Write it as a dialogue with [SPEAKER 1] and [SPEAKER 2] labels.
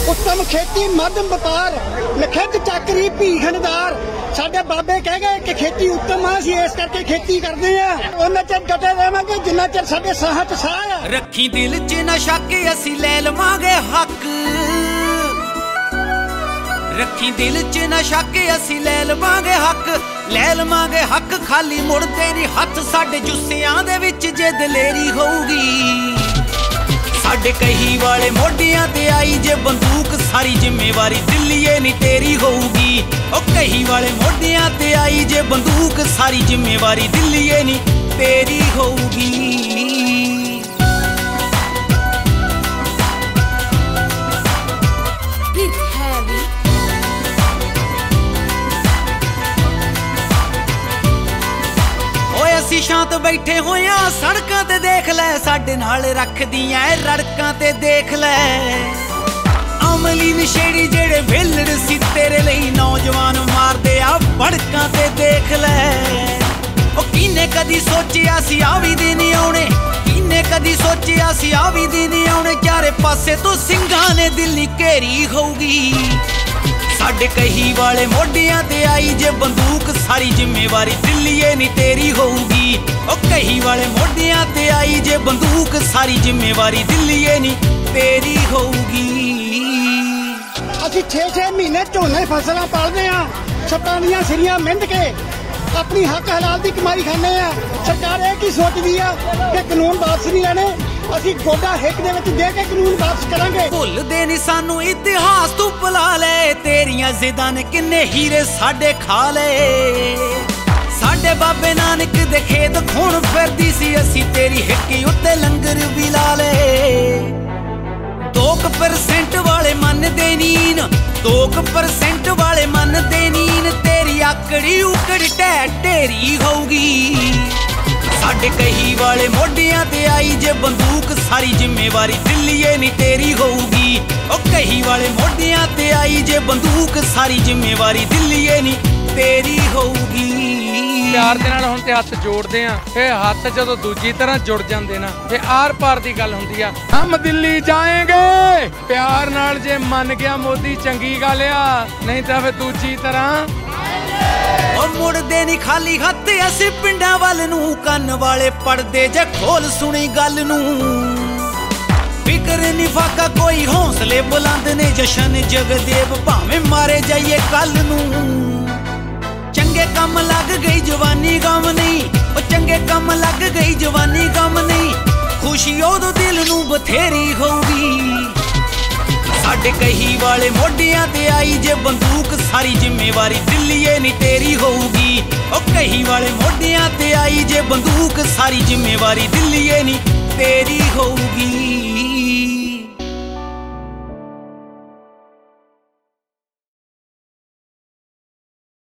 [SPEAKER 1] उत्तम खेती मध्यम व्यापार लिखित चाकरी भीखणदार साडे बाबे कह गए कि खेती उत्तम आ असीं इस करके खेती करदे आ उन्ना चिर डटे रहांगे जिन्ना चिर साडे साह च साह आ
[SPEAKER 2] रखी दिल च नशा के असीं लै लवांगे हक रखी दिल च नशा के असीं लै लवांगे हक खाली मुड़दे नी हथ साडे जुस्सियां दे विच जे दलेरी होऊगी साडे कही वाले मोढियां ते आई जे बंदूक सारी जिम्मेवारी दिल्लीए नी तेरी होऊगी ओ कही वाले मोढियां ते आई जे बंदूक सारी जिम्मेवारी दिल्लीए नी तेरी होऊगी ਅਸੀਂ ਸ਼ਾਂਤ ਬੈਠੇ ਹੋਇਆ ਸੜਕਾਂ ਤੇ ਦੇਖ ਲੈ ਸਾਡੇ ਨਾਲ ਰੱਖਦੀਆਂ ਰੜਕਾਂ ਤੇ ਦੇਖ ਲੈ ਅਮਲੀ ਨਸ਼ੇੜੀ ਜਿਹੜੇ ਵੇਲੜ ਸੀ ਤੇਰੇ ਲਈ ਨੌਜਵਾਨ ਮਾਰਦੇ ਆ ਭੜਕਾਂ ਤੇ ਦੇਖ ਲੈ ਉਹ ਕਿਨੇ ਕਦੀ ਸੋਚਿਆ ਸੀ ਆ ਵੀ ਦਿਨ ਆਉਣੇ ਕਿਨੇ ਕਦੀ ਸੋਚਿਆ ਸੀ ਆ ਵੀ ਦਿਨ ਆਉਣੇ ਚਾਰੇ ਪਾਸੇ ਤੋਂ ਸਿੰਘਾਂ ਨੇ ਦਿੱਲੀ ਘੇਰੀ ਹੋਊਗੀ साडे कही वाले मोढियां ते आई जे बंदूक सारी जिम्मेवारी दिल्लीए नी तेरी होऊगी ओ कही वाले मोढियां ते आई जे बंदूक सारी जिम्मेवारी दिल्लीए नी तेरी होऊगी
[SPEAKER 1] ਅਸੀਂ 6-6 ਮਹੀਨੇ ਝੋਨੇ ਫਸਲਾਂ ਪਾਲਦੇ ਆ ਛੱਤਾਂ ਦੀਆਂ ਸਿਰੀਆਂ ਮਿੰਧ ਕੇ ਆਪਣੀ ਹੱਕ ਹਲਾਲ ਦੀ ਕਮਾਈ ਖਾਂਦੇ ਆ ਸਰਕਾਰ ਇਹ ਕੀ ਸੋਚਦੀ ਆ ਕਿ ਕਾਨੂੰਨ ਵਾਪਸ ਨਹੀਂ ਲੈਣੇ ਅਸੀਂ ਗੋਡਾ ਹਿੱਕ ਦੇ ਵਿੱਚ ਦੇ ਕੇ ਕਾਨੂੰਨ ਵਾਪਸ ਕਰਾਂਗੇ
[SPEAKER 2] ਭੁੱਲਦੇ ਨੀ ਸਾਨੂੰ ਇਤਿਹਾਸ ਤੂੰ ਭੁਲਾ ਲੈ ਤੇਰੀਆਂ ਜ਼ਿੱਦਾਂ ਨੇ ਕਿੰਨੇ ਹੀਰੇ ਸਾਡੇ ਖਾ ਲਏ ਸਾਡੇ ਬਾਬੇ ਨਾਨਕ ਦੇ ਖੇਤ ਖੂਨ ਫਿਰਦੀ ਸੀ ਅਸੀਂ ਤੇਰੀ ਹਿੱਕੀ ਉੱਤੇ ਲੰਗਰ ਵੀ ਲਾ ਲਏ 2% ਵਾਲੇ ਮੰਨਦੇ ਨੀਨ 2% ਵਾਲੇ ਮੰਨਦੇ ਨੀਨ ਤੇਰੀ ਆਕੜੀ ਉਕੜ ਢੇਰੀ ਹੋਊਗੀ ਸਾਡੇ ਕਹੀ ਵਾਲੇ ਮੋਢਿਆਂ ਤੇ ਆਈ ਜੇ ਬੰਦੂਕ ਸਾਰੀ ਜ਼ਿੰਮੇਵਾਰੀ ਦਿੱਲੀਏ ਨੀ ਤੇਰੀ ਹੋਊਗੀ ਉਹ ਕਹੀ ਵਾਲੇ ਮੋਢਿਆਂ ਤੇ ਆਈ ਜੇ ਬੰਦੂਕ ਸਾਰੀ ਜ਼ਿੰਮੇਵਾਰੀ ਦਿੱਲੀਏ ਨੀ ਤੇਰੀ ਹੋਊਗੀ
[SPEAKER 3] ਪਿਆਰ ਦੇ ਨਾਲ ਹੁਣ ਤੇ ਹੱਥ ਜੋੜਦੇ ਆ ਇਹ ਹੱਥ ਜਦੋਂ ਦੂਜੀ ਤਰ੍ਹਾਂ ਜੁੜ ਜਾਂਦੇ ਨਾ ਇਹ ਆਰ ਪਾਰ ਦੀ ਗੱਲ ਹੁੰਦੀ ਆ ਹਮ ਦਿੱਲੀ ਜਾਏਂਗੇ ਪਿਆਰ ਨਾਲ ਜੇ ਮੰਨ ਗਿਆ ਮੋਦੀ ਚੰਗੀ ਗੱਲ ਆ ਨਹੀਂ ਤਾਂ ਫੇ ਦੂਜੀ ਤਰ੍ਹਾਂ
[SPEAKER 2] ਉਹ ਮੁੜਦੇ ਨੀ ਖਾਲੀ ਹੱਥ ਅਸੀਂ ਪਿੰਡਾਂ ਵੱਲ ਨੂੰ ਕੰਨ ਵਾਲੇ ਪੜਦੇ ਜੇ ਖੋਲ ਸੁਣੀ ਗੱਲ ਨੂੰ ਫਿਕਰ ਨੀ ਫਾਕਾ ਕੋਈ ਹੌਸਲੇ ਬੁਲੰਦ ਨੇ ਜਸ਼ਨ ਜਗਦੇਵ ਭਾਵੇਂ ਮਾਰੇ ਜਾਈਏ ਕੱਲ ਨੂੰ ਚੰਗੇ ਕੰਮ ਲੱਗ ਗਈ ਜਵਾਨੀ ਗਮ ਨਹੀਂ ਉਹ ਚੰਗੇ ਕੰਮ ਲੱਗ ਗਈ ਜਵਾਨੀ ਗਮ ਨਹੀਂ ਖੁਸ਼ੀ ਉਦੋਂ ਦਿਲ ਨੂੰ ਬਥੇਰੀ ਹੋਊਗੀ ਸਾਡੇ ਕਹੀ ਵਾਲੇ ਮੋਢਿਆਂ ਤੇ ਆਈ ਜੇ ਬੰਦੂਕ ਸਾਰੀ ਜ਼ਿੰਮੇਵਾਰੀ ਦਿੱਲੀਏ ਨੀ ਤੇਰੀ ਹੋਊਗੀ ਉਹ ਕਹੀ ਵਾਲੇ ਮੋਢਿਆਂ ਤੇ ਆਈ ਜੇ ਬੰਦੂਕ ਸਾਰੀ ਜ਼ਿੰਮੇਵਾਰੀ ਦਿੱਲੀਏ ਨੀ ਤੇਰੀ ਹੋਊਗੀ